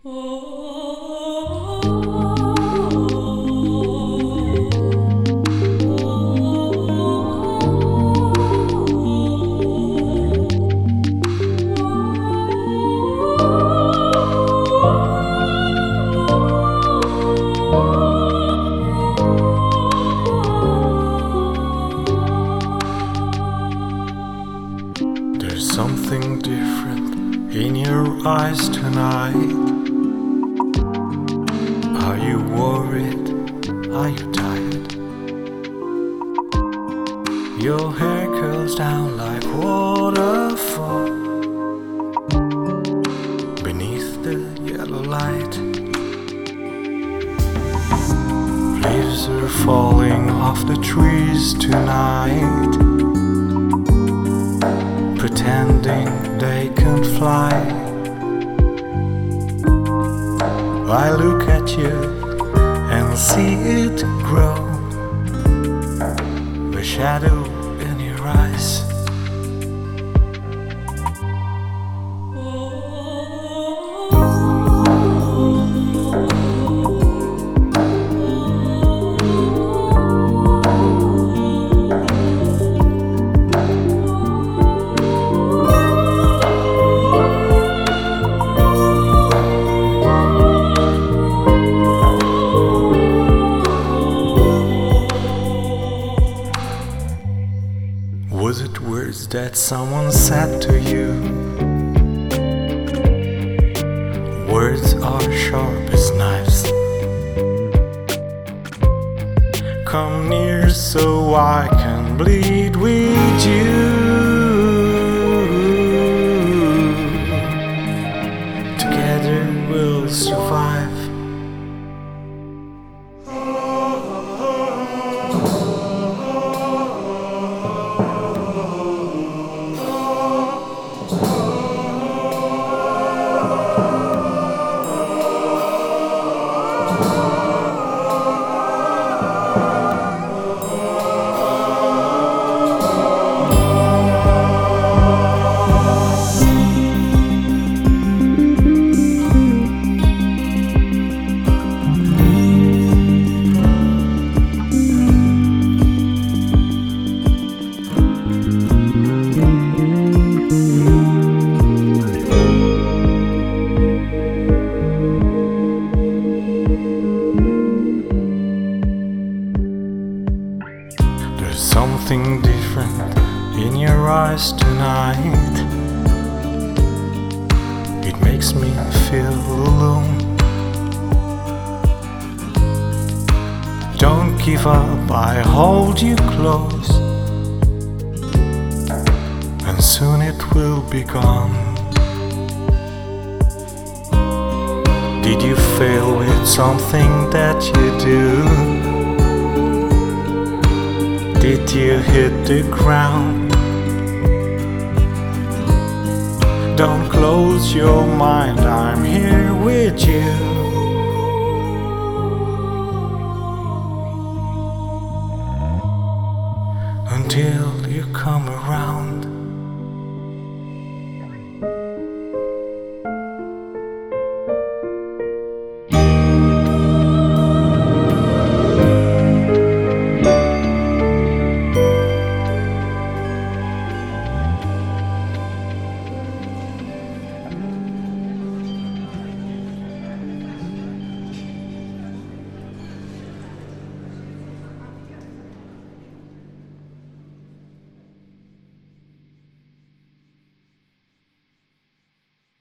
There's something different in your eyes tonight. Are you worried? Are you tired? Your hair curls down like waterfall beneath the yellow light. Leaves are falling off the trees tonight, pretending they can fly. I look at you and see it grow, the shadow in your eyes. Was it words that someone said to you? Words are sharp as knives. Come near so I can bleed with you. Together we'll survive. There's something different in your eyes tonight. It makes me feel alone. Don't give up, I hold you close, and soon it will be gone. Did you fail with something that you do? Did you hit the ground? Don't close your mind, I'm here with you. Until you come around.